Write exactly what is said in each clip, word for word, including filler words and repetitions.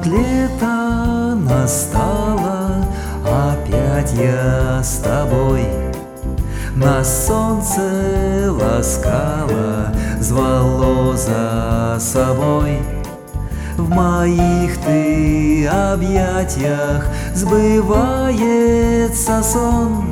Вот лето настало, опять я с тобой. Нас солнце ласкало, звало за собой. В моих ты объятиях сбывается сон,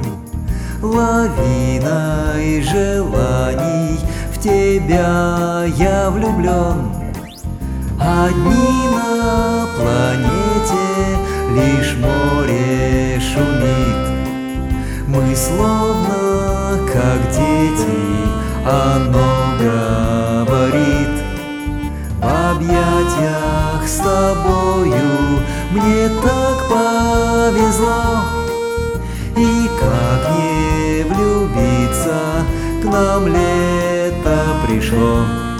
лавиной желаний в тебя я влюблен. Одни на планете, лишь море шумит. Мы словно как дети, оно говорит. В объятиях с тобою мне так повезло. И как не влюбиться, к нам лето пришло.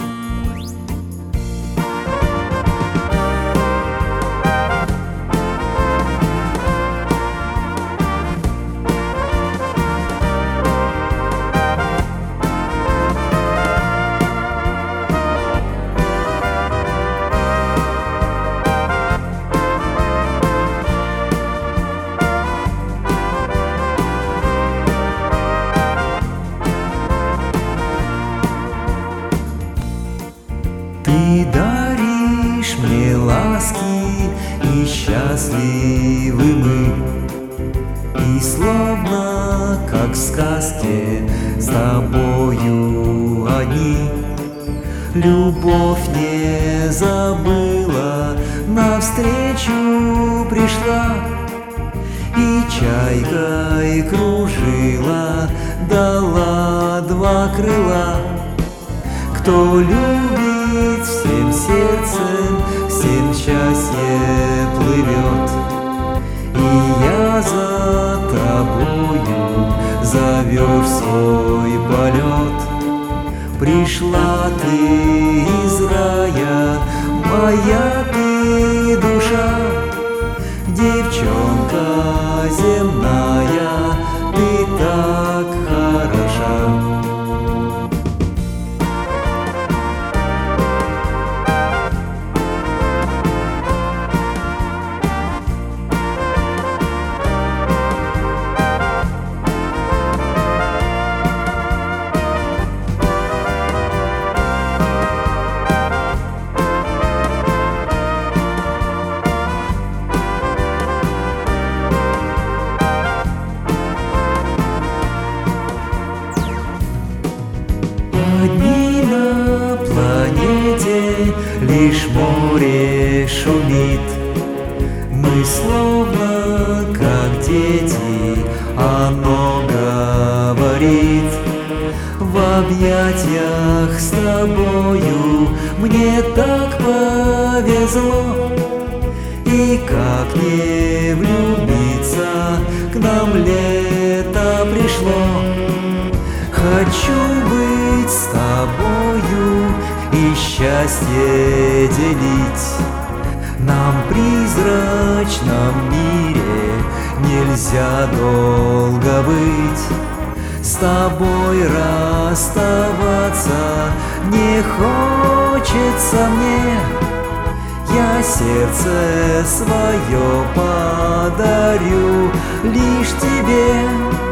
Ты даришь мне ласки, и счастливы мы. И словно, как в сказке, с тобою одни. Любовь не забыла, навстречу пришла. И чайкой кружила, дала два крыла. Кто любит всем сердцем, всем счастье плывет. И я за тобою зовешь свой полет. Пришла ты из рая, моя ты душа, девчонка земная, ты так хороша. Одни на планете, лишь море шумит. Мы словно как дети, оно говорит. В объятиях с тобою мне так повезло. И как не влюбиться, к нам лето пришло. Хочу быть с тобою и счастье делить. Нам в призрачном мире нельзя долго быть. С тобой расставаться не хочется мне. Я сердце свое подарю лишь тебе.